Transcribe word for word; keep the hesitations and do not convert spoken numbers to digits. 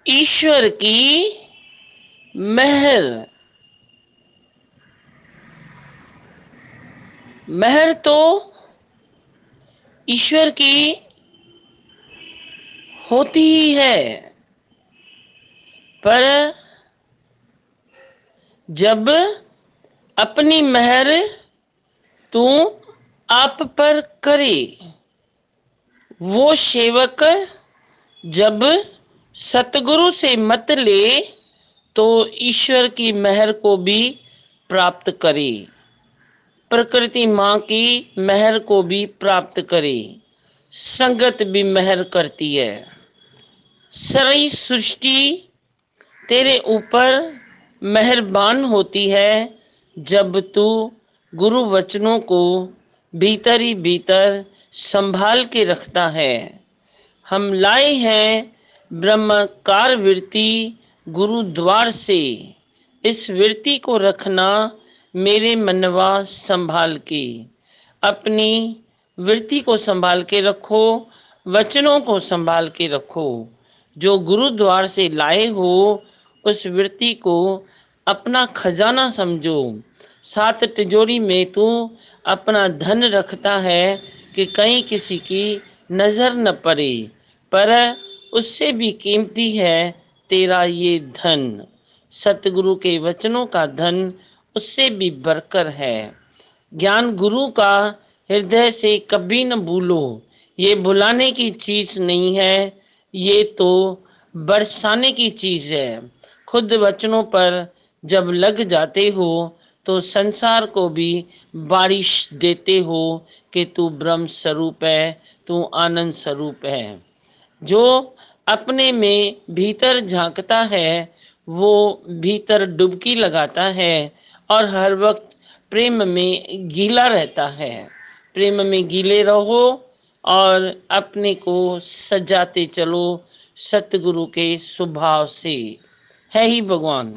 ईश्वर की मेहर। मेहर तो ईश्वर की होती ही है, पर जब अपनी मेहर तू आप पर करे, वो सेवक जब सतगुरु से मत ले तो ईश्वर की मेहर को भी प्राप्त करे, प्रकृति माँ की मेहर को भी प्राप्त करे, संगत भी मेहर करती है। सारी सृष्टि तेरे ऊपर मेहरबान होती है जब तू गुरु वचनों को भीतर ही भीतर संभाल के रखता है। हम लाए हैं ब्रह्मकार वृत्ति गुरु द्वार से, इस वृत्ति को रखना मेरे मनवा संभाल के। अपनी वृत्ति को संभाल के रखो, वचनों को संभाल के रखो। जो गुरुद्वार से लाए हो उस वृत्ति को अपना खजाना समझो। सात तिजोरी में तू अपना धन रखता है कि कहीं किसी की नज़र न पड़े, पर उससे भी कीमती है तेरा ये धन। सतगुरु के वचनों का धन उससे भी बढ़कर है। ज्ञान गुरु का हृदय से कभी न भूलो, ये भुलाने की चीज़ नहीं है, ये तो बरसाने की चीज़ है। खुद वचनों पर जब लग जाते हो तो संसार को भी बारिश देते हो कि तू ब्रह्म स्वरूप है, तू आनंद स्वरूप है। जो अपने में भीतर झांकता है वो भीतर डुबकी लगाता है और हर वक्त प्रेम में गीला रहता है। प्रेम में गीले रहो और अपने को सजाते चलो सतगुरु के स्वभाव से। है ही भगवान।